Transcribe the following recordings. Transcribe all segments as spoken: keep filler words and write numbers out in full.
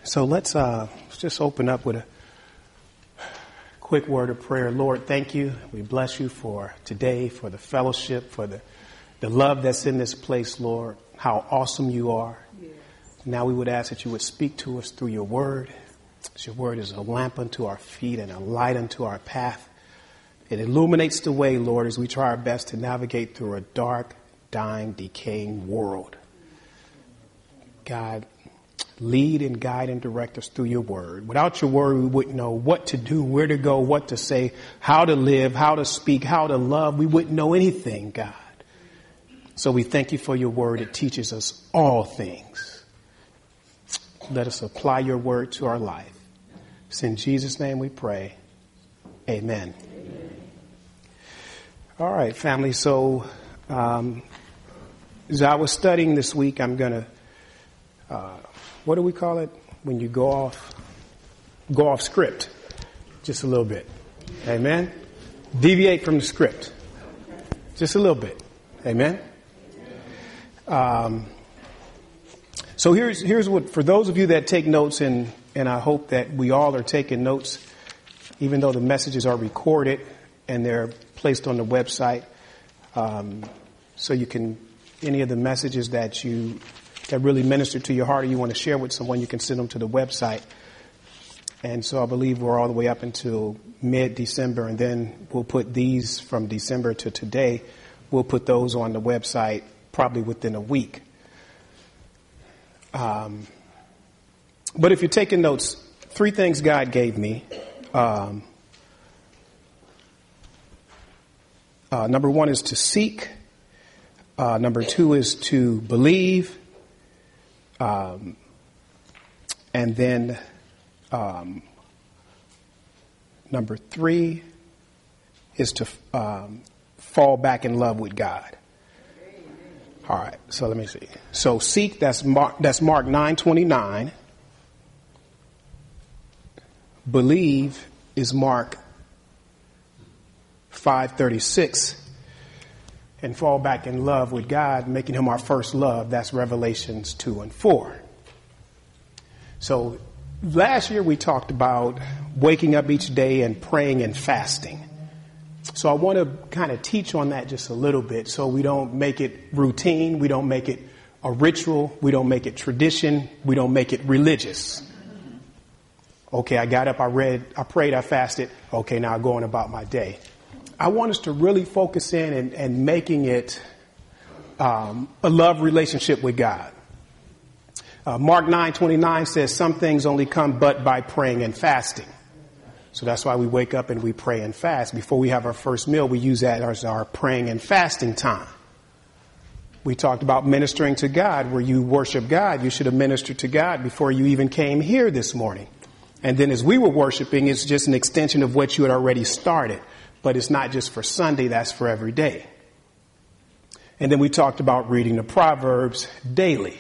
So let's uh, let's just open up with a quick word of prayer. Lord, thank you. We bless you for today, for the fellowship, for the, the love that's in this place, Lord, how awesome you are. Yes. Now we would ask that you would speak to us through your word. Your word is a lamp unto our feet and a light unto our path. It illuminates the way, Lord, as we try our best to navigate through a dark, dying, decaying world. God, lead and guide and direct us through your word. Without your word, we wouldn't know what to do, where to go, what to say, how to live, how to speak, how to love. We wouldn't know anything, God. So we thank you for your word. It teaches us all things. Let us apply your word to our life. It's in Jesus' name we pray. Amen. Amen. All right, family. So um, as I was studying this week, I'm going to uh, what do we call it when you go off, go off script just a little bit? Amen. Deviate from the script just a little bit. Amen. Um, so here's, here's what, for those of you that take notes, and, and I hope that we all are taking notes, even though the messages are recorded and they're placed on the website. Um, so you can, any of the messages that you that really minister to your heart or you want to share with someone, you can send them to the website. And so I believe we're all the way up until mid-December, and then we'll put these from December to today. We'll put those on the website probably within a week. Um, but if you're taking notes, three things God gave me. Um, uh, number one is to seek. Uh, number two is to believe. Um, and then um, number three is to um, fall back in love with God. All right, so let me see. So seek, that's Mark, that's Mark nine twenty-nine. Believe is Mark five thirty-six. And fall back in love with God, making him our first love. That's Revelations two and four. So last year we talked about waking up each day and praying and fasting. So I want to kind of teach on that just a little bit so we don't make it routine. We don't make it a ritual. We don't make it tradition. We don't make it religious. Okay, I got up, I read, I prayed, I fasted. Okay, now I'm going about my day. I want us to really focus in and, and making it um, a love relationship with God. Uh, Mark nine twenty-nine says some things only come but by praying and fasting. So that's why we wake up and we pray and fast. Before we have our first meal, we use that as our praying and fasting time. We talked about ministering to God. Where you worship God, you should have ministered to God before you even came here this morning. And then as we were worshiping, it's just an extension of what you had already started. But it's not just for Sunday, that's for every day. And then we talked about reading the Proverbs daily.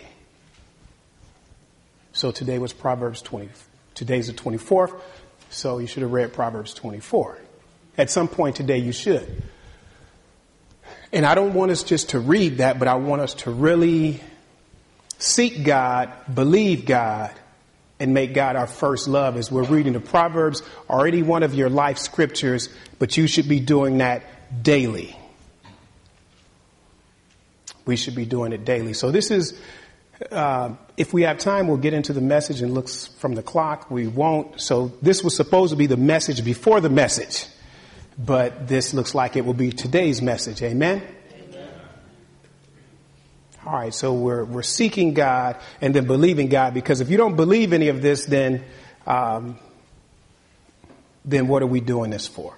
So today was Proverbs twenty. Today's the twenty-fourth. So you should have read Proverbs twenty-four. At some point today you should. And I don't want us just to read that, but I want us to really seek God, believe God, and make God our first love as we're reading the Proverbs or any one of your life scriptures, but you should be doing that daily. We should be doing it daily. So this is, uh, if we have time, we'll get into the message and look from the clock. We won't. So this was supposed to be the message before the message, but this looks like it will be today's message. Amen. All right, so we're we're seeking God and then believing God, because if you don't believe any of this, then um, then what are we doing this for?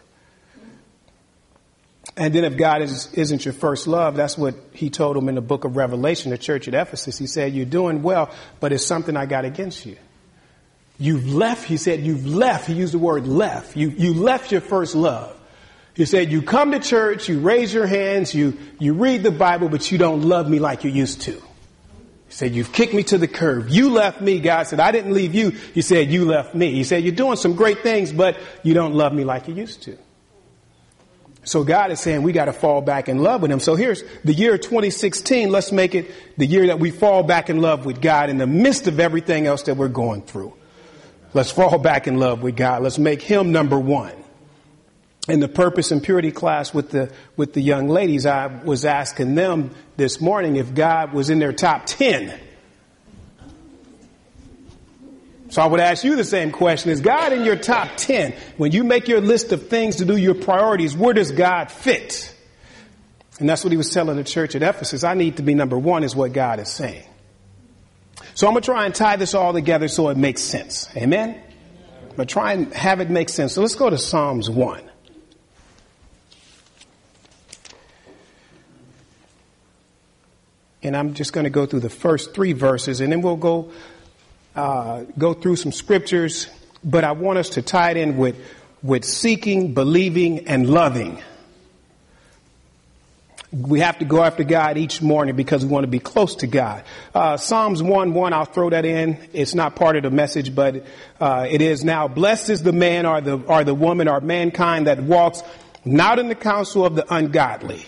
And then if God is, isn't your first love, that's what he told him in the book of Revelation, the church at Ephesus. He said, you're doing well, but it's something I got against you. You've left, he said, you've left. He used the word left. You, you left your first love. He said, you come to church, you raise your hands, you, you read the Bible, but you don't love me like you used to. He said, you've kicked me to the curb. You left me. God said, I didn't leave you. He said, you left me. He said, you're doing some great things, but you don't love me like you used to. So God is saying we got to fall back in love with him. So here's the year twenty sixteen. Let's make it the year that we fall back in love with God in the midst of everything else that we're going through. Let's fall back in love with God. Let's make him number one. In the purpose and purity class with the with the young ladies, I was asking them this morning if God was in their top ten. So I would ask you the same question. Is God in your top ten? When you make your list of things to do, your priorities, where does God fit? And that's what he was telling the church at Ephesus. I need to be number one is what God is saying. So I'm going to try and tie this all together so it makes sense. Amen? I'm going to try and have it make sense. So let's go to Psalms one. And I'm just going to go through the first three verses, and then we'll go uh, go through some scriptures. But I want us to tie it in with, with seeking, believing, and loving. We have to go after God each morning because we want to be close to God. Uh, Psalms one one, I'll throw that in. It's not part of the message, but uh, it is now. Blessed is the man or the, or the woman or mankind that walks not in the counsel of the ungodly,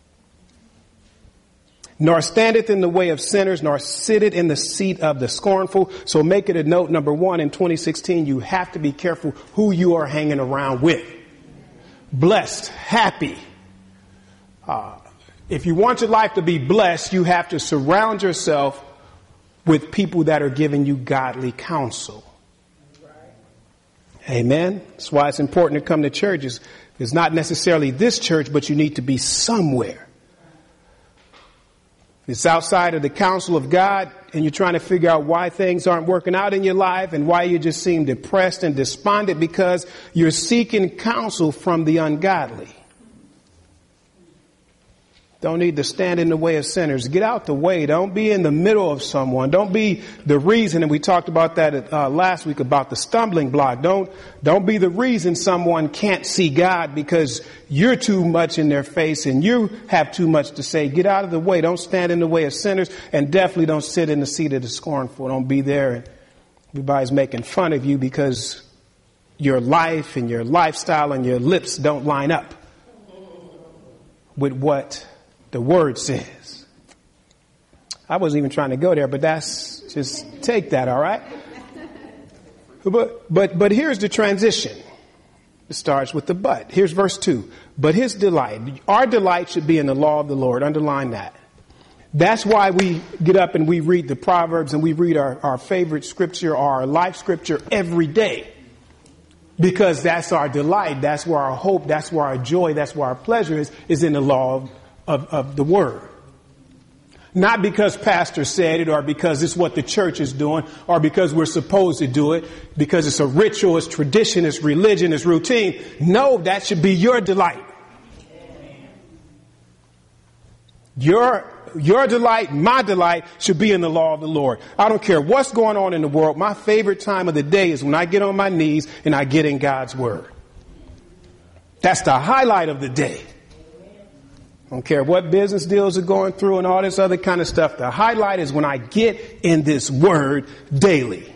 nor standeth in the way of sinners, nor sitteth in the seat of the scornful. So make it a note, number one, in twenty sixteen, you have to be careful who you are hanging around with. Blessed, happy. Uh, if you want your life to be blessed, you have to surround yourself with people that are giving you godly counsel. Amen. That's why it's important to come to churches. It's not necessarily this church, but you need to be somewhere. If it's outside of the counsel of God and you're trying to figure out why things aren't working out in your life and why you just seem depressed and despondent because you're seeking counsel from the ungodly. Don't need to stand in the way of sinners. Get out the way. Don't be in the middle of someone. Don't be the reason. And we talked about that uh, last week about the stumbling block. Don't, don't be the reason someone can't see God because you're too much in their face and you have too much to say. Get out of the way. Don't stand in the way of sinners, and definitely don't sit in the seat of the scornful. Don't be there and everybody's making fun of you because your life and your lifestyle and your lips don't line up with what the word says. I wasn't even trying to go there, but that's just take that. All right. But, but, but here's the transition. It starts with the but. Here's verse two. But his delight, our delight should be in the law of the Lord. Underline that. That's why we get up and we read the Proverbs and we read our, our favorite scripture, our life scripture every day. Because that's our delight. That's where our hope, that's where our joy, that's where our pleasure is, is in the law of Of, of the word. Not because pastor said it or because it's what the church is doing or because we're supposed to do it, because it's a ritual, it's tradition, it's religion, it's routine. No, that should be your delight. Your, your delight, my delight should be in the law of the Lord. I don't care what's going on in the world. My favorite time of the day is when I get on my knees and I get in God's word. That's the highlight of the day. I don't care what business deals are going through and all this other kind of stuff. The highlight is when I get in this word daily.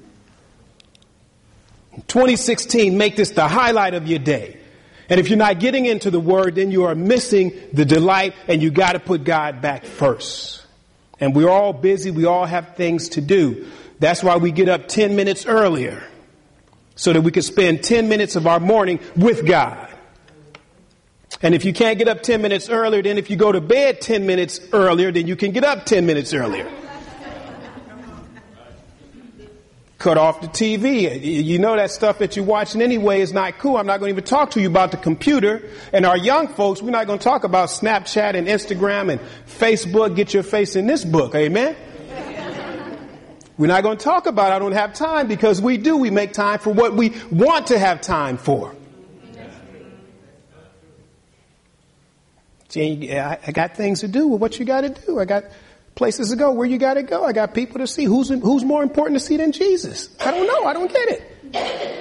In twenty sixteen, make this the highlight of your day. And if you're not getting into the word, then you are missing the delight and you got to put God back first. And we're all busy. We all have things to do. That's why we get up ten minutes earlier so that we can spend ten minutes of our morning with God. And if you can't get up ten minutes earlier, then if you go to bed ten minutes earlier, then you can get up ten minutes earlier. Cut off the T V. You know that stuff that you're watching anyway is not cool. I'm not going to even talk to you about the computer. And our young folks, we're not going to talk about Snapchat and Instagram and Facebook. Get your face in this book. Amen. We're not going to talk about I don't have time because we do. We make time for what we want to have time for. See, I got things to do. Well, what you got to do? I got places to go. Where you got to go? I got people to see. Who's who's more important to see than Jesus? I don't know. I don't get it.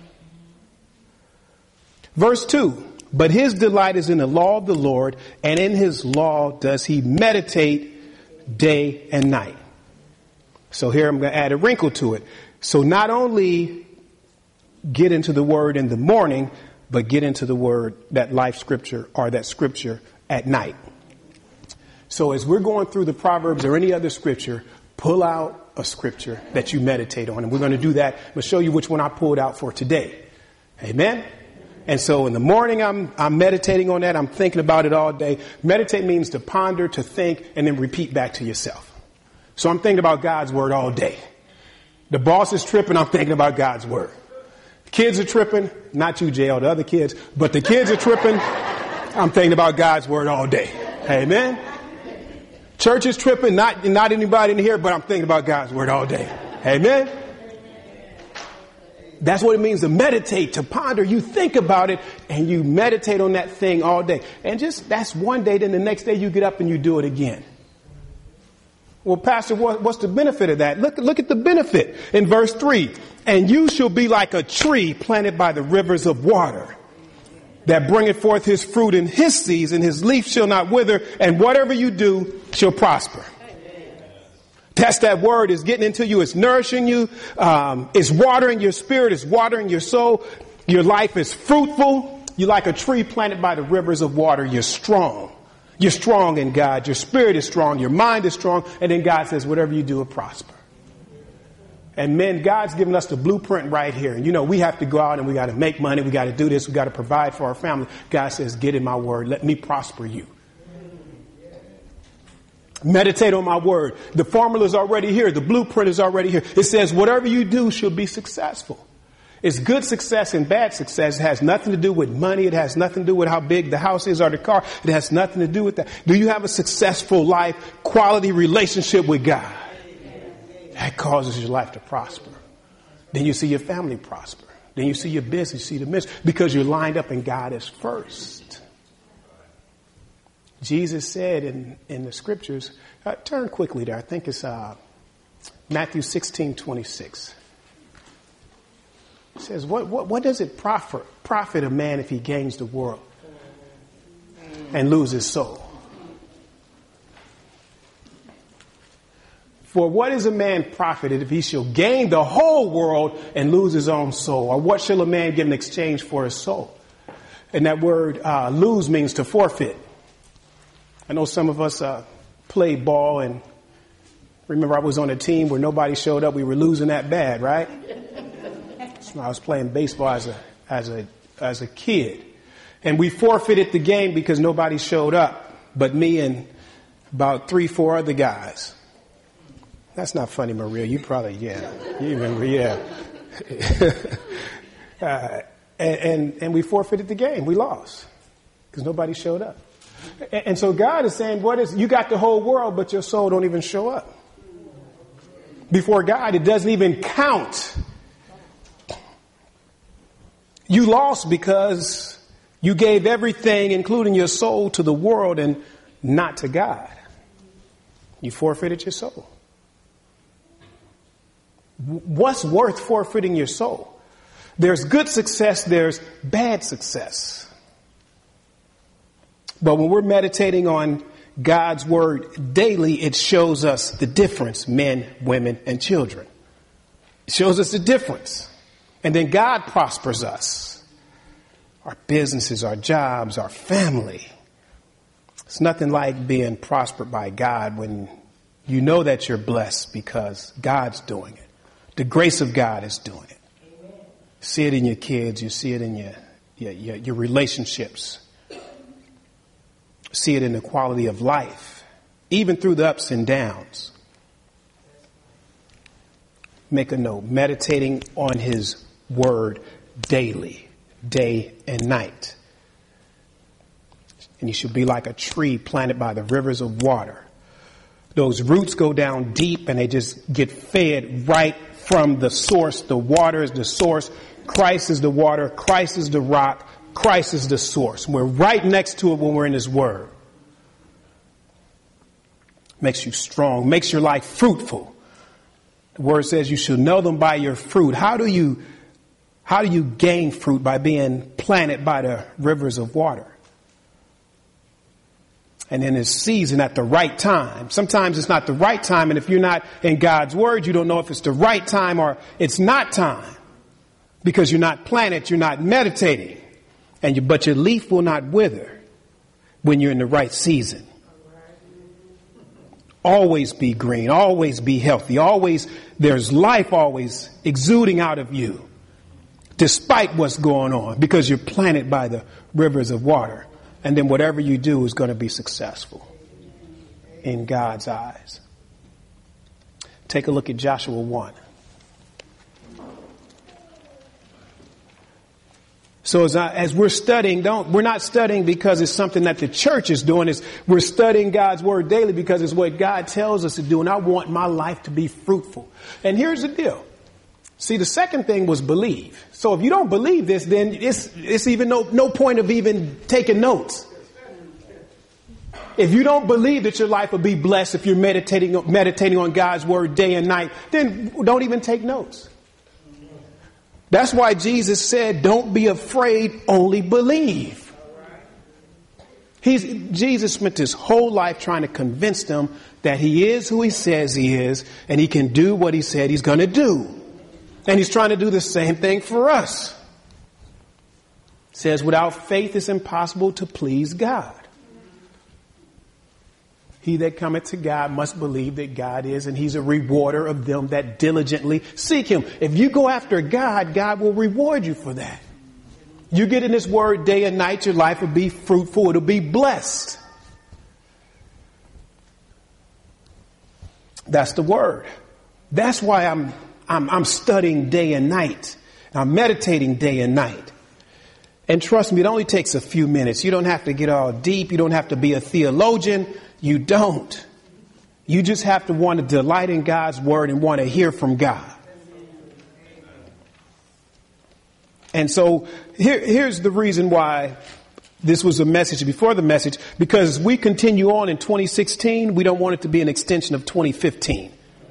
Verse two. But his delight is in the law of the Lord, and in his law does he meditate day and night. So here I'm going to add a wrinkle to it. So not only get into the word in the morning, but get into the word, that life scripture or that scripture at night. So as we're going through the Proverbs or any other scripture, pull out a scripture that you meditate on. And we're going to do that. I'm going to show you which one I pulled out for today. Amen. And so in the morning, I'm, I'm meditating on that. I'm thinking about it all day. Meditate means to ponder, to think, and then repeat back to yourself. So I'm thinking about God's word all day. The boss is tripping. I'm thinking about God's word. Kids are tripping. Not you, J L, the other kids, but the kids are tripping. I'm thinking about God's word all day. Amen. Church is tripping. Not, not anybody in here, but I'm thinking about God's word all day. Amen. That's what it means to meditate, to ponder. You think about it and you meditate on that thing all day. And just that's one day. Then the next day you get up and you do it again. Well, Pastor, what, what's the benefit of that? Look, look at the benefit in verse three. And you shall be like a tree planted by the rivers of water that bringeth forth his fruit in his season. His leaf shall not wither, and whatever you do shall prosper. That's that word is getting into you. It's nourishing you. Um, it's watering your spirit. It's watering your soul. Your life is fruitful. You're like a tree planted by the rivers of water. You're strong. You're strong in God. Your spirit is strong. Your mind is strong. And then God says, whatever you do will prosper. And men, God's given us the blueprint right here. And you know, we have to go out and we got to make money. We got to do this. We got to provide for our family. God says, get in my word. Let me prosper you. Meditate on my word. The formula is already here. The blueprint is already here. It says whatever you do shall be successful. It's good success and bad success. It has nothing to do with money. It has nothing to do with how big the house is or the car. It has nothing to do with that. Do you have a successful life, quality relationship with God? That causes your life to prosper. Then you see your family prosper. Then you see your business, you see the mission, because you're lined up and God is first. Jesus said in, in the scriptures, uh, turn quickly there. I think it's uh, Matthew sixteen twenty-six. It says, what, what, what does it profit, profit a man if he gains the world and loses his soul? For what is a man profited if he shall gain the whole world and lose his own soul? Or what shall a man give in exchange for his soul? And that word uh, lose means to forfeit. I know some of us uh, played ball, and remember I was on a team where nobody showed up. We were losing that bad, right? So I was playing baseball as a as a as a kid, and we forfeited the game because nobody showed up, but me and about three, four other guys. That's not funny, Maria. You probably yeah, you remember yeah. uh, and, and and we forfeited the game. We lost because nobody showed up. And so God is saying, what is, you got the whole world, but your soul don't even show up. Before God, it doesn't even count. You lost because you gave everything, including your soul, to the world and not to God. You forfeited your soul. What's worth forfeiting your soul? There's good success, there's bad success. But when we're meditating on God's word daily, it shows us the difference, men, women, and children. It shows us the difference. And then God prospers us. Our businesses, our jobs, our family. It's nothing like being prospered by God when you know that you're blessed because God's doing it. The grace of God is doing it. Amen. See it in your kids. You see it in your, your, your, your relationships. See it in the quality of life, even through the ups and downs. Make a note, meditating on his word daily, day and night. And you should be like a tree planted by the rivers of water. Those roots go down deep and they just get fed right from the source. The water is the source. Christ is the water. Christ is the rock. Christ is the source. We're right next to it when we're in his word. Makes you strong, makes your life fruitful. The word says you should know them by your fruit. How do you, how do you gain fruit? By being planted by the rivers of water. And in his season at the right time. Sometimes it's not the right time. And if you're not in God's word, you don't know if it's the right time or it's not time. Because you're not planted, you're not meditating. And you, but your leaf will not wither when you're in the right season. always be green, always be healthy, always, there's life always exuding out of you, despite what's going on, because you're planted by the rivers of water. And then whatever you do is going to be successful in God's eyes. Take a look at Joshua one. So as, I, as we're studying, don't, we're not studying because it's something that the church is doing. It's, we're studying God's word daily because it's what God tells us to do. And I want my life to be fruitful. And here's the deal. See, the second thing was believe. So if you don't believe this, then it's, it's even no, no point of even taking notes. If you don't believe that your life will be blessed if you're meditating, meditating on God's word day and night, then don't even take notes. That's why Jesus said, don't be afraid, only believe. He's, Jesus spent his whole life trying to convince them that he is who he says he is, and he can do what he said he's going to do. And he's trying to do the same thing for us. It says, without faith it's impossible to please God. He that cometh to God must believe that God is, and he's a rewarder of them that diligently seek him. If you go after God, God will reward you for that. You get in his word day and night, your life will be fruitful. It'll be blessed. That's the word. That's why I'm, I'm, I'm studying day and night. I'm meditating day and night. And trust me, it only takes a few minutes. You don't have to get all deep. You don't have to be a theologian. You don't. You just have to want to delight in God's word and want to hear from God. And so here, here's the reason why this was a message before the message, because we continue on in twenty sixteen. We don't want it to be an extension of twenty fifteen.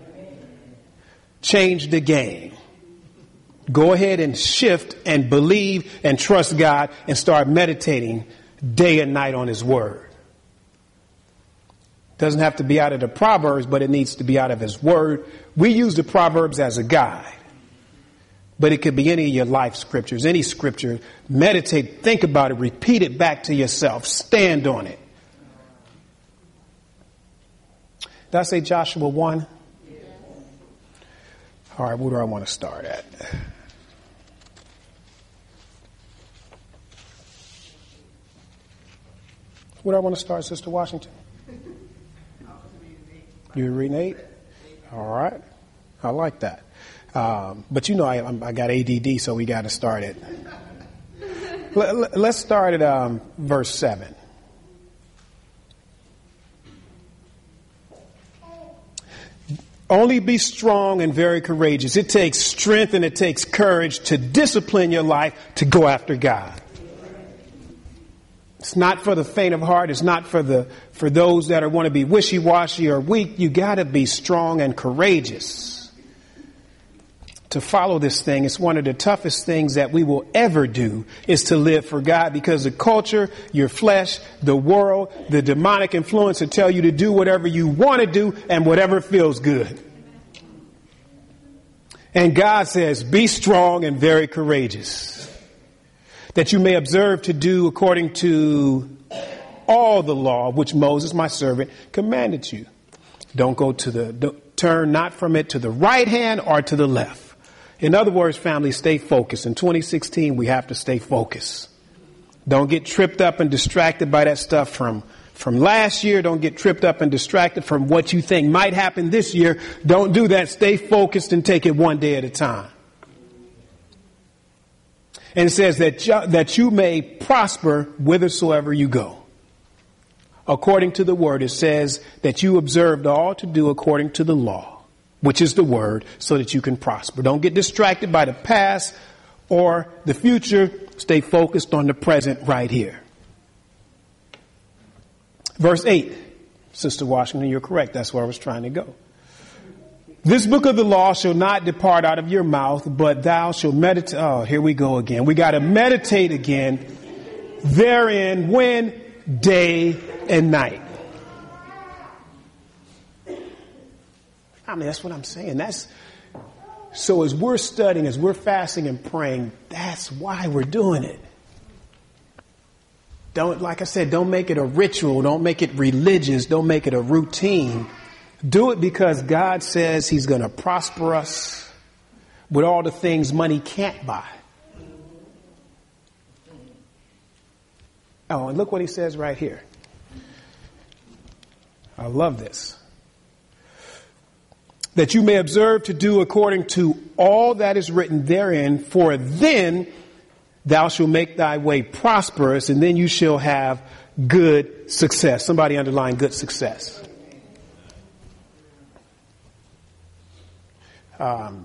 Change the game. Go ahead and shift and believe and trust God and start meditating day and night on his word. Doesn't have to be out of the Proverbs, but it needs to be out of his word. We use the Proverbs as a guide, but it could be any of your life scriptures, any scripture. Meditate, think about it, repeat it back to yourself, stand on it. Did I say Joshua one? Yeah. All right, where do I want to start at? Where do I want to start, Sister Washington? You reading eight? All right. I like that. Um, but you know, I, I got A D D, so we got to start it. Let, let's start at um, verse seven. Only be strong and very courageous. It takes strength and it takes courage to discipline your life to go after God. It's not for the faint of heart. It's not for the for those that are want to be wishy-washy or weak. You got to be strong and courageous to follow this thing. It's one of the toughest things that we will ever do is to live for God, because the culture, your flesh, the world, the demonic influence will tell you to do whatever you want to do and whatever feels good. And God says, be strong and very courageous, that you may observe to do according to all the law which Moses, my servant, commanded you. Don't go to the, don't, turn not from it to the right hand or to the left. In other words, family, stay focused. In twenty sixteen, we have to stay focused. Don't get tripped up and distracted by that stuff from, from last year. Don't get tripped up and distracted from what you think might happen this year. Don't do that. Stay focused and take it one day at a time. And it says that you, that you may prosper whithersoever you go. According to the word, it says that you observed all to do according to the law, which is the word, so that you can prosper. Don't get distracted by the past or the future. Stay focused on the present right here. Verse eight, Sister Washington, you're correct. That's where I was trying to go. This book of the law shall not depart out of your mouth, but thou shalt meditate. Oh, here we go again. We got to meditate again therein when? Day and night. I mean, that's what I'm saying. That's so as we're studying, as we're fasting and praying, that's why we're doing it. Don't, like I said, don't make it a ritual. Don't make it religious. Don't make it a routine. Do it because God says he's going to prosper us with all the things money can't buy. Oh, and look what he says right here. I love this. That you may observe to do according to all that is written therein, for then thou shalt make thy way prosperous, and then you shall have good success. Somebody underline good success. Um,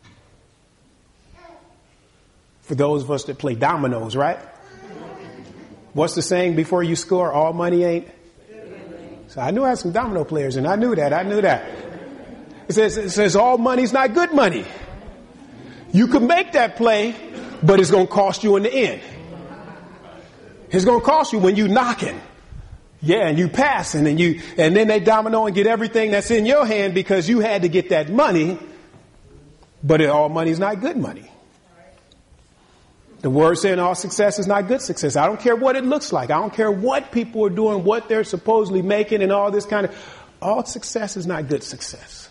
for those of us that play dominoes, right? What's the saying before you score? All money ain't. So I knew I had some domino players, and I knew that. I knew that. It says, it says all money's not good money. You can make that play, but it's going to cost you in the end. It's going to cost you when you knocking. Yeah, and you passing, and you, and then they domino and get everything that's in your hand because you had to get that money. But it, all money is not good money. The word saying all success is not good success. I don't care what it looks like. I don't care what people are doing, what they're supposedly making and all this kind of, all success is not good success.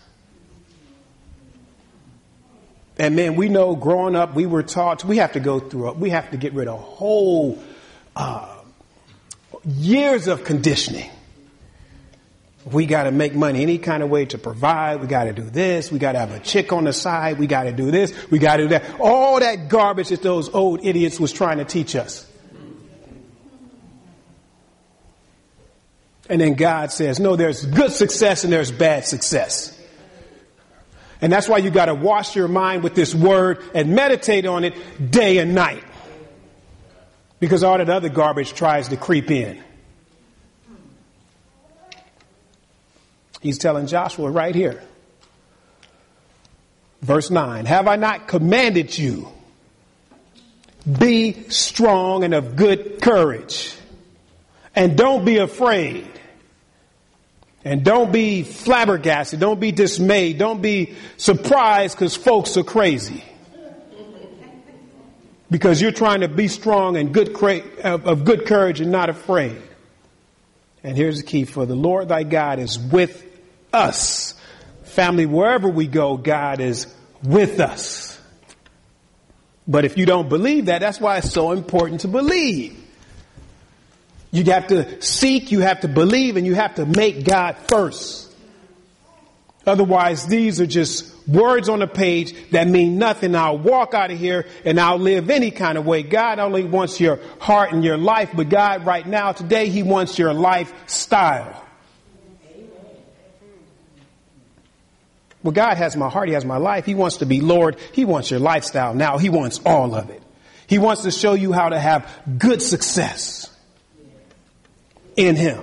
And man, we know growing up, we were taught, we have to go through, we have to get rid of whole uh, years of conditioning. We got to make money any kind of way to provide. We got to do this. We got to have a chick on the side. We got to do this. We got to do that. All that garbage that those old idiots was trying to teach us. And then God says, no, there's good success and there's bad success. And that's why you got to wash your mind with this word and meditate on it day and night. Because all that other garbage tries to creep in. He's telling Joshua right here. Verse nine, have I not commanded you? Be strong and of good courage. And don't be afraid. And don't be flabbergasted. Don't be dismayed. Don't be surprised because folks are crazy. Because you're trying to be strong and good of good courage and not afraid. And here's the key. For the Lord thy God is with us. Family, wherever we go, God is with us. But if you don't believe that, that's why it's so important to believe. You have to seek, you have to believe, and you have to make God first. Otherwise, these are just words on a page that mean nothing. I'll walk out of here and I'll live any kind of way. God only wants your heart and your life, but God right now, today, he wants your lifestyle. Well, God has my heart. He has my life. He wants to be Lord. He wants your lifestyle now. He wants all of it. He wants to show you how to have good success in him.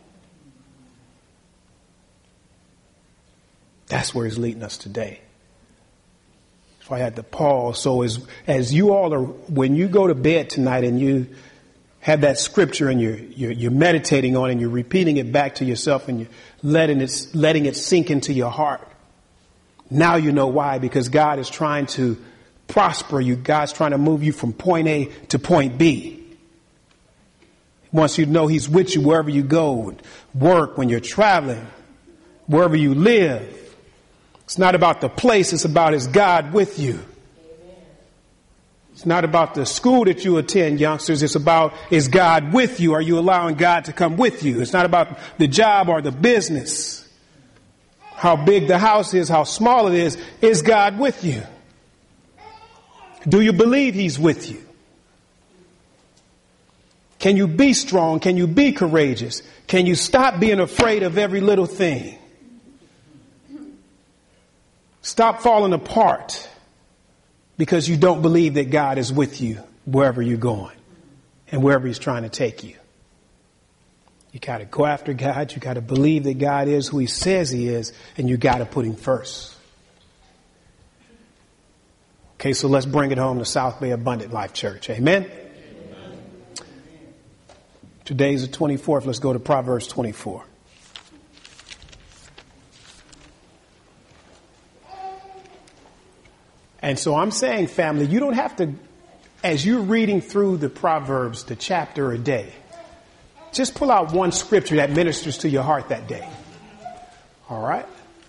That's where he's leading us today. So I had to pause. So as, as you all are, when you go to bed tonight and you have that scripture and you're, you're, you're meditating on it and you're repeating it back to yourself and you're letting it, letting it sink into your heart. Now you know why, because God is trying to prosper you. God's trying to move you from point A to point B. He wants you to know he's with you wherever you go, work, when you're traveling, wherever you live. It's not about the place. It's about is God with you. It's not about the school that you attend, youngsters. It's about is God with you? Are you allowing God to come with you? It's not about the job or the business. How big the house is, how small it is, is God with you? Do you believe he's with you? Can you be strong? Can you be courageous? Can you stop being afraid of every little thing? Stop falling apart because you don't believe that God is with you wherever you're going and wherever he's trying to take you. You got to go after God. You got to believe that God is who he says he is, and you got to put him first. Okay, so let's bring it home to South Bay Abundant Life Church. Amen. Amen. Today's the twenty-fourth. Let's go to Proverbs twenty-four. And so I'm saying, family, you don't have to, as you're reading through the Proverbs, the chapter a day, just pull out one scripture that ministers to your heart that day. All right.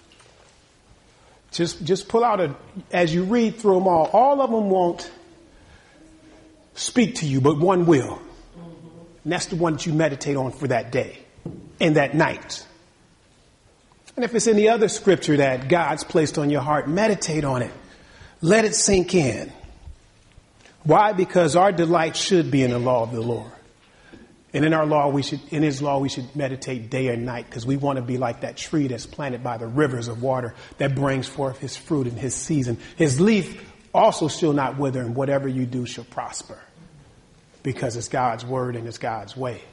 Just, just pull out a, as you read through them all, all of them won't speak to you, but one will. And that's the one that you meditate on for that day and that night. And if it's any other scripture that God's placed on your heart, meditate on it. Let it sink in. Why? Because our delight should be in the law of the Lord. And in our law, we should, in his law, we should meditate day and night because we want to be like that tree that's planted by the rivers of water that brings forth his fruit in his season. His leaf also shall not wither, and whatever you do shall prosper because it's God's word and it's God's way.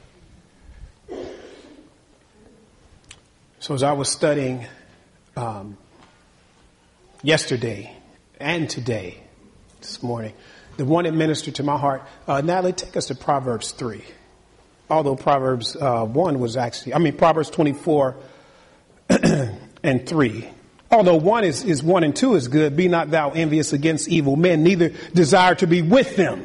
So as I was studying um, yesterday and today, this morning, the one that ministered to my heart, uh, Natalie, take us to Proverbs three. Although Proverbs uh, one was actually, I mean, Proverbs twenty-four and three. Although one is, is one and two is good. Be not thou envious against evil men, neither desire to be with them.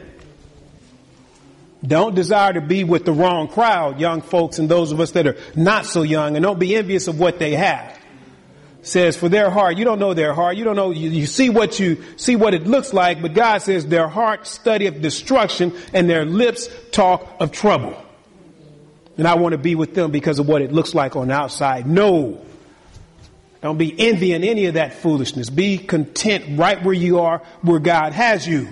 Don't desire to be with the wrong crowd, young folks and those of us that are not so young, and don't be envious of what they have. Says for their heart, you don't know their heart. You don't know, you, you see what you see what it looks like, but God says their heart studieth destruction and their lips talk of trouble. And I want to be with them because of what it looks like on the outside. No. Don't be envying any of that foolishness. Be content right where you are, where God has you.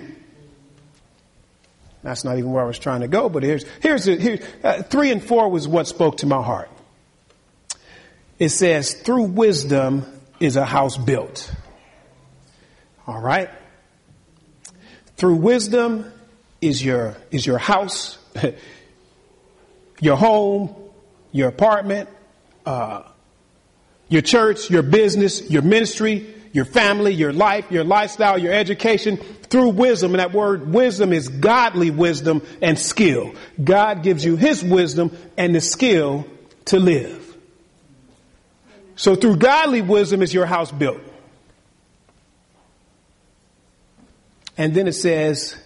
That's not even where I was trying to go, but here's, here's, a, here, uh, three and four was what spoke to my heart. It says, through wisdom is a house built. All right. Through wisdom is your, is your house. Your home, your apartment, uh, your church, your business, your ministry, your family, your life, your lifestyle, your education, through wisdom. And that word wisdom is godly wisdom and skill. God gives you his wisdom and the skill to live. So through godly wisdom is your house built. And then it says,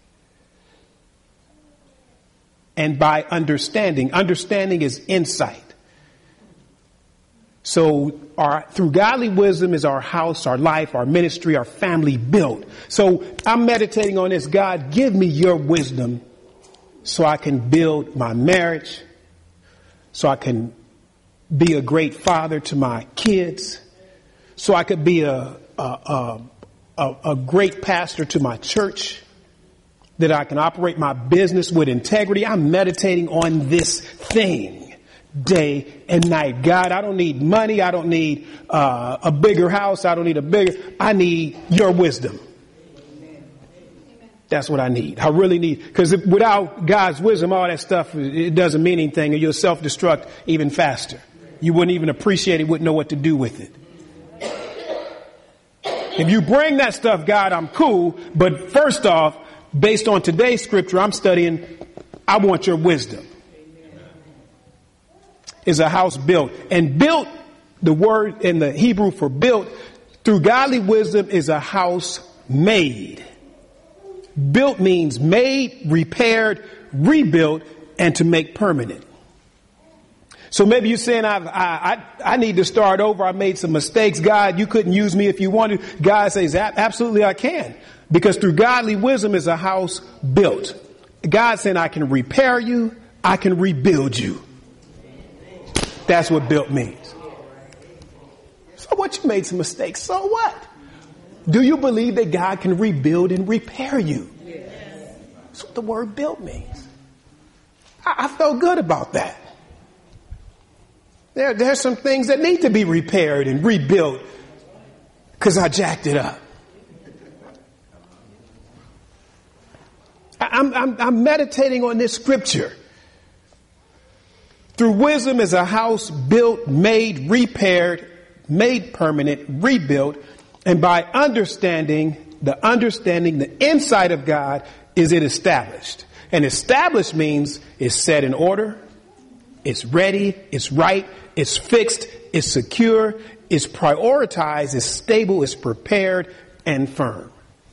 and by understanding. Understanding is insight. So our, through godly wisdom is our house, our life, our ministry, our family built. So I'm meditating on this. God, give me your wisdom so I can build my marriage, so I can be a great father to my kids, so I could be a, a, a, a, a great pastor to my church, that I can operate my business with integrity. I'm meditating on this thing day and night. God, I don't need money. I don't need uh, a bigger house. I don't need a bigger. I need your wisdom. That's what I need. I really need, because without God's wisdom, all that stuff, it doesn't mean anything, and you'll self-destruct even faster. You wouldn't even appreciate it, wouldn't know what to do with it. If you bring that stuff, God, I'm cool. But first off, based on today's scripture I'm studying, I want your wisdom. Is a house built. And built, the word in the Hebrew for built, through godly wisdom is a house made. Built means made, repaired, rebuilt, and to make permanent. So maybe you're saying, I've, I, I, I need to start over. I made some mistakes. God, you couldn't use me if you wanted. God says, absolutely I can. Because through godly wisdom is a house built. God saying, I can repair you. I can rebuild you. That's what built means. So what? You made some mistakes. So what? Do you believe that God can rebuild and repair you? That's what the word built means. I, I felt good about that. There, there's some things that need to be repaired and rebuilt because I jacked it up. I'm, I'm, I'm meditating on this scripture. Through wisdom is a house built, made, repaired, made permanent, rebuilt. And by understanding, the understanding, the insight of God, is it established. And established means it's set in order, it's ready, it's right, it's fixed, it's secure, it's prioritized, it's stable, it's prepared, and firm.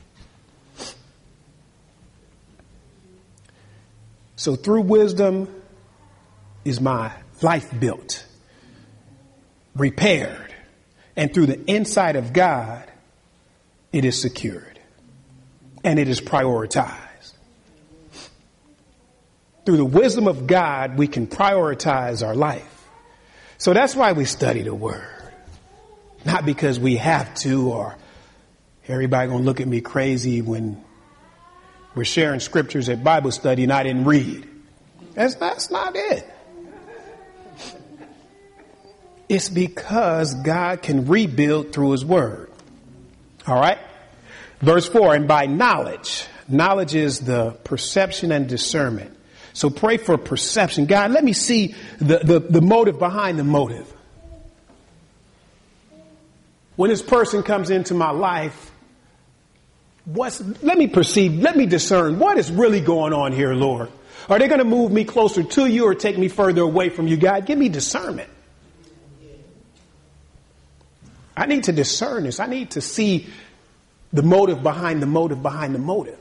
So through wisdom is my life built, repaired, And through the insight of God, it is secured and it is prioritized. Through the wisdom of God, we can prioritize our life. So that's why we study the word. Not because we have to, or everybody gonna look at me crazy when we're sharing scriptures at Bible study and I didn't read. That's, that's not it. It's because God can rebuild through his word. All right. Verse four, and by knowledge, knowledge is the perception and discernment. So pray for perception. God, let me see the, the, the motive behind the motive. When this person comes into my life, what's, let me perceive, let me discern what is really going on here, Lord. Are they going to move me closer to you or take me further away from you, God? Give me discernment. I need to discern this. I need to see the motive behind the motive behind the motive.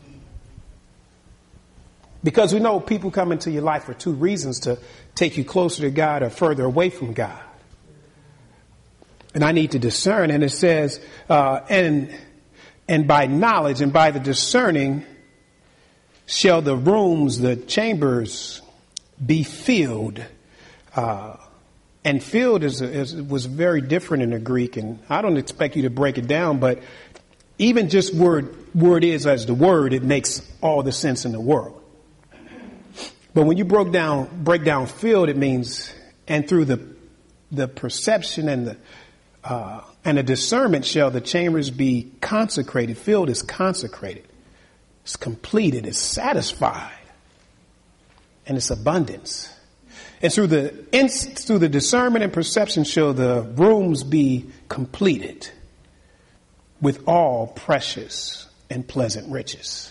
Because we know people come into your life for two reasons: to take you closer to God or further away from God. And I need to discern. And it says, uh, and, and by knowledge and by the discerning shall the rooms, the chambers be filled. Uh, and filled is, is, was very different in the Greek. And I don't expect you to break it down, but even just word, word is as the word, it makes all the sense in the world. But when you broke down, break down filled, it means, and through the, the perception and the, uh, and the discernment shall the chambers be consecrated. Filled is consecrated. It's completed. It's satisfied. And it's abundance. And through the, through the discernment and perception shall the rooms be completed with all precious and pleasant riches.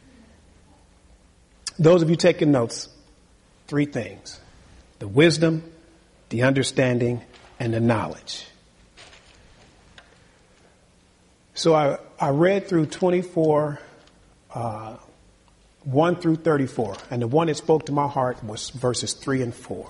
Those of you taking notes, three things: the wisdom, the understanding, and the knowledge. So I, I read through twenty-four, uh, one through thirty-four, and the one that spoke to my heart was verses three and four.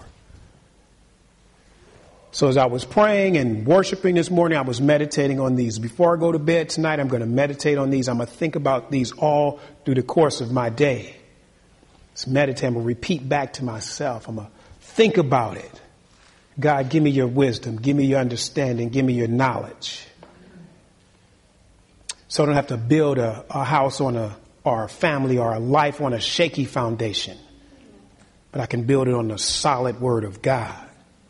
So as I was praying and worshiping this morning, I was meditating on these. Before I go to bed tonight, I'm going to meditate on these. I'm going to think about these all through the course of my day. Let's meditate. I'm going to repeat back to myself. I'm going to think about it. God, give me your wisdom. Give me your understanding. Give me your knowledge. So I don't have to build a, a house on a, or a family or a life on a shaky foundation, but I can build it on the solid word of God.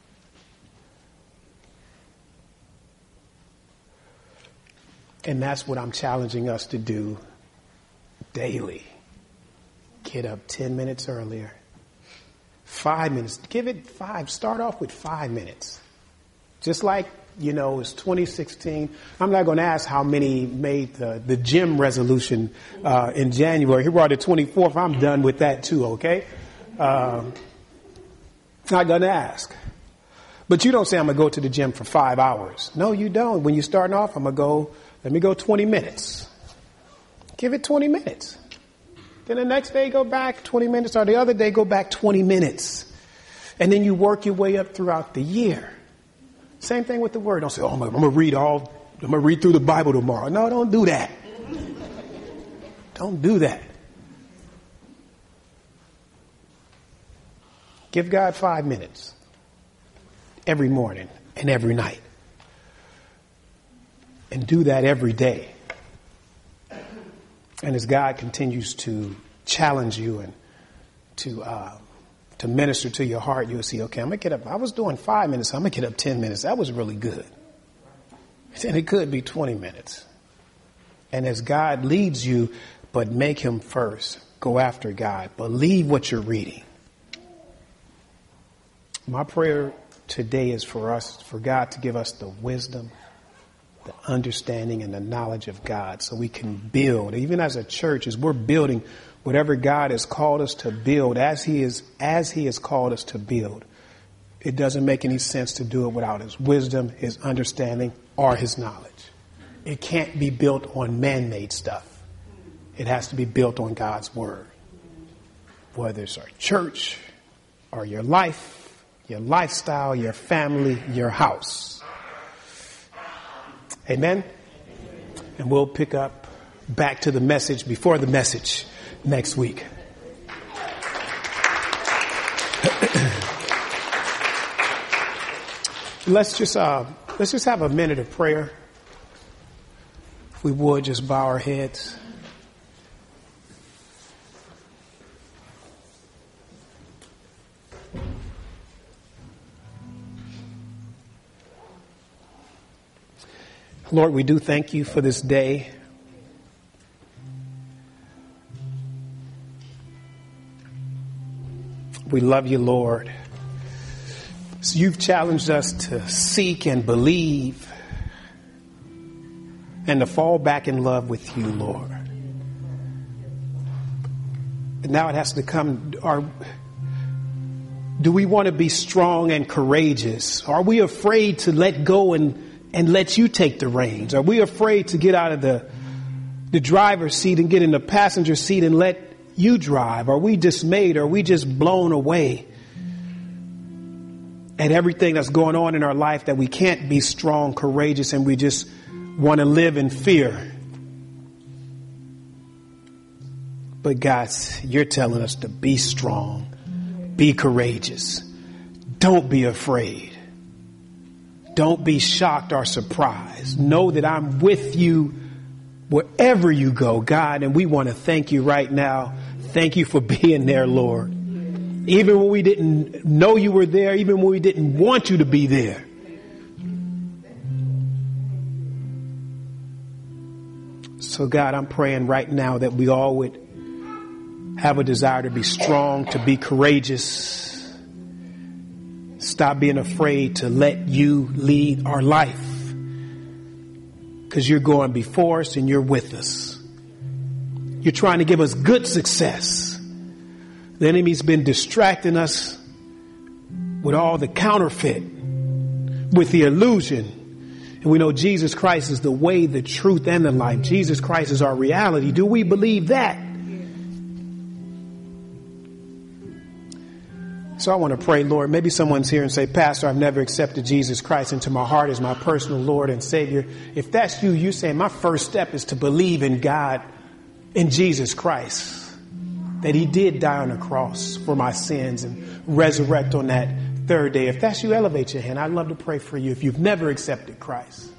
And that's what I'm challenging us to do daily. Get up ten minutes earlier. Five minutes. Give it five. Start off with five minutes. Just like, you know, it's twenty sixteen. I'm not going to ask how many made the, the gym resolution uh, in January. Here we are the twenty-fourth. I'm done with that too, okay? Um, not going to ask. But you don't say, I'm going to go to the gym for five hours. No, you don't. When you're starting off, I'm going to go, let me go twenty minutes. Give it twenty minutes. Then the next day, go back twenty minutes, or the other day, go back twenty minutes. And then you work your way up throughout the year. Same thing with the word. Don't say, oh, I'm going to read all, I'm going to read through the Bible tomorrow. No, don't do that. Don't do that. Give God five minutes every morning and every night. And do that every day. And as God continues to challenge you and to uh, to minister to your heart, you'll see, okay, I'm going to get up. I was doing five minutes. I'm going to get up ten minutes. That was really good. And it could be twenty minutes. And as God leads you, but make him first. Go after God. Believe what you're reading. My prayer today is for us, for God to give us the wisdom, the understanding, and the knowledge of God so we can build. Even as a church, as we're building whatever God has called us to build, as he is, as he has called us to build, it doesn't make any sense to do it without his wisdom, his understanding, or his knowledge. It can't be built on man-made stuff. It has to be built on God's word. Whether it's our church or your life, your lifestyle, your family, your house. Amen. And we'll pick up back to the message before the message next week. Let's just uh, let's just have a minute of prayer. If we would, just bow our heads. Lord, we do thank you for this day. We love you, Lord. So you've challenged us to seek and believe and to fall back in love with you, Lord. And now it has to come, our, do we want to be strong and courageous? Are we afraid to let go and, and let you take the reins? Are we afraid to get out of the, the driver's seat and get in the passenger seat and let you drive? Are we dismayed? Are we just blown away at everything that's going on in our life that we can't be strong, courageous, and we just want to live in fear? But God, you're telling us to be strong, be courageous. Don't be afraid. Don't be shocked or surprised. Know that I'm with you wherever you go, God, and we want to thank you right now. Thank you for being there, Lord. Even when we didn't know you were there, even when we didn't want you to be there. So God, I'm praying right now that we all would have a desire to be strong, to be courageous. Stop being afraid to let you lead our life. Because you're going before us and you're with us. You're trying to give us good success. The enemy's been distracting us with all the counterfeit, with the illusion. And we know Jesus Christ is the way, the truth, and the life. Jesus Christ is our reality. Do we believe that? So I want to pray, Lord, maybe someone's here and say, Pastor, I've never accepted Jesus Christ into my heart as my personal Lord and Savior. If that's you, you saying my first step is to believe in God, in Jesus Christ. That he did die on the cross for my sins and resurrect on that third day. If that's you, elevate your hand. I'd love to pray for you if you've never accepted Christ.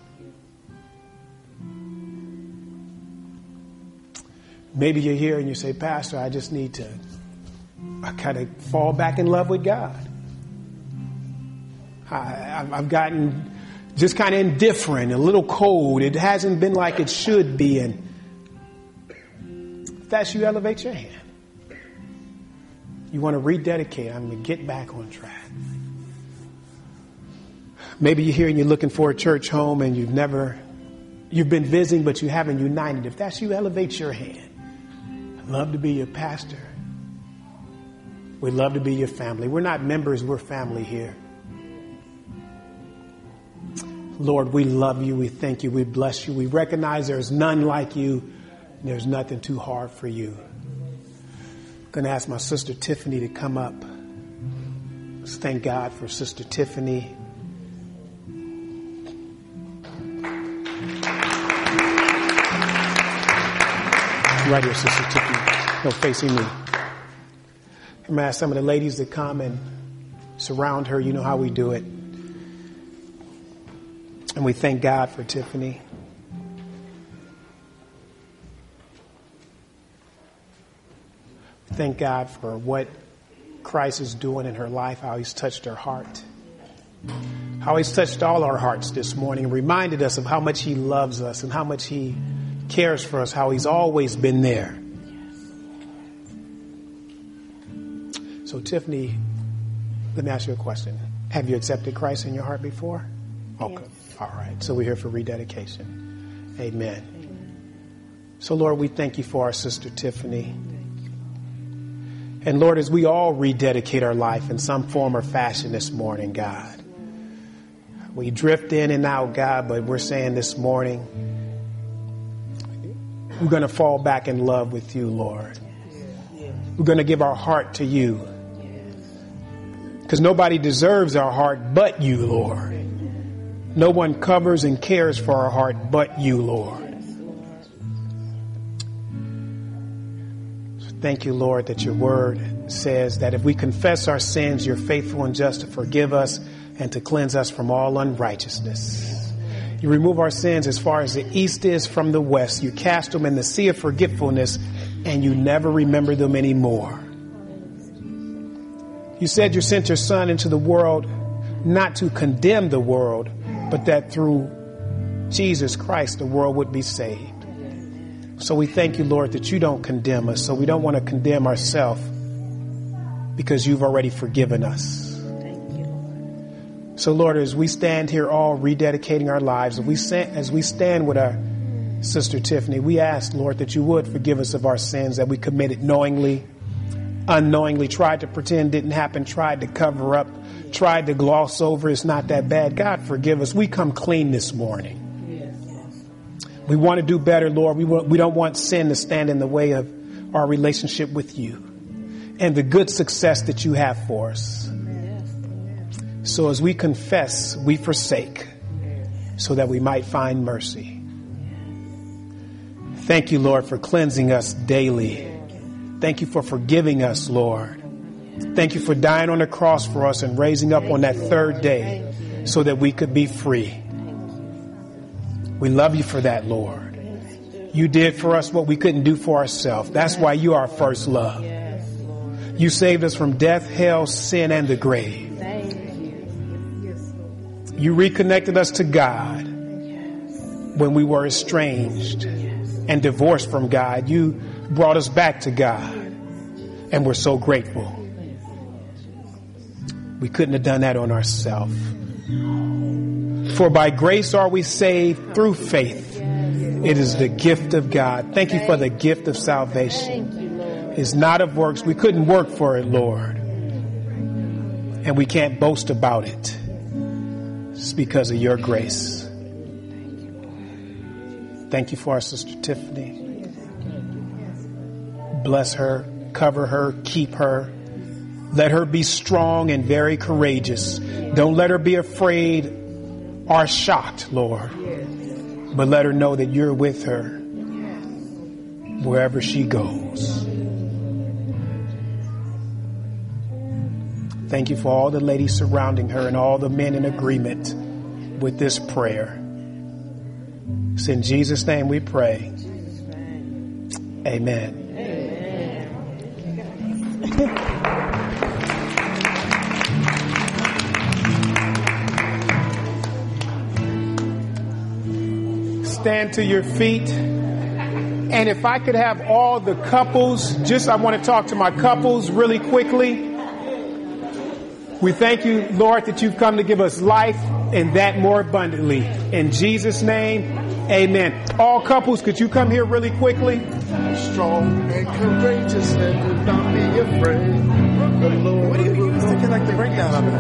Maybe you're here and you say, Pastor, I just need to I kind of fall back in love with God. I, I've gotten just kind of indifferent, a little cold. It hasn't been like it should be. And if that's you, elevate your hand. You want to rededicate. I'm going to get back on track. Maybe you're here and you're looking for a church home and you've never, you've been visiting, but you haven't united. If that's you, elevate your hand. I'd love to be your pastor. We'd love to be your family. We're not members, we're family here. Lord, we love you. We thank you. We bless you. We recognize there's none like you. And there's nothing too hard for you. I'm going to ask my sister Tiffany to come up. Let's thank God for Sister Tiffany. Right here, Sister Tiffany. No, facing me. I'm going to ask some of the ladies to come and surround her. You know how we do it. And we thank God for Tiffany. Thank God for what Christ is doing in her life, how he's touched her heart, how he's touched all our hearts this morning, and reminded us of how much he loves us and how much he cares for us, how he's always been there. So, Tiffany, let me ask you a question. Have you accepted Christ in your heart before? Okay. Yes. All right. So we're here for rededication. Amen. Amen. So, Lord, we thank you for our sister Tiffany. And Lord, as we all rededicate our life in some form or fashion this morning, God, we drift in and out, God, but we're saying this morning, we're going to fall back in love with you, Lord. We're going to give our heart to you. Because nobody deserves our heart but you, Lord. No one covers and cares for our heart but you, Lord. Thank you, Lord, that your word says that if we confess our sins, you're faithful and just to forgive us and to cleanse us from all unrighteousness. You remove our sins as far as the east is from the west. You cast them in the sea of forgetfulness, and you never remember them anymore. You said you sent your son into the world not to condemn the world, but that through Jesus Christ, the world would be saved. So we thank you, Lord, that you don't condemn us. So we don't want to condemn ourselves because you've already forgiven us. So, Lord, as we stand here all rededicating our lives, as we stand, as we stand with our sister Tiffany, we ask, Lord, that you would forgive us of our sins that we committed knowingly, unknowingly, tried to pretend didn't happen, tried to cover up, tried to gloss over. It's not that bad. God, forgive us. We come clean this morning. We want to do better, Lord. We want, we don't want sin to stand in the way of our relationship with you and the good success that you have for us. So as we confess, we forsake so that we might find mercy. Thank you, Lord, for cleansing us daily. Thank you for forgiving us, Lord. Thank you for dying on the cross for us and raising up on that third day so that we could be free. We love you for that, Lord. You did for us what we couldn't do for ourselves. That's why you are our first love. You saved us from death, hell, sin, and the grave. You reconnected us to God when we were estranged and divorced from God. You brought us back to God, and we're so grateful. We couldn't have done that on ourselves. For by grace are we saved through faith. It is the gift of God. Thank you for the gift of salvation. It's not of works. We couldn't work for it, Lord. And we can't boast about it. It's because of your grace. Thank you for our sister Tiffany. Bless her, cover her, keep her. Let her be strong and very courageous. Don't let her be afraid or shocked, Lord. But let her know that you're with her wherever she goes. Thank you for all the ladies surrounding her and all the men in agreement with this prayer. It's in Jesus' name we pray. Amen. Stand to your feet. And if I could have all the couples, just I want to talk to my couples really quickly. We thank you, Lord, that you've come to give us life and that more abundantly. In Jesus' name, amen. All couples, could you come here really quickly? Strong and courageous and do not be afraid. The Lord What do you use to connect the breakdown of it?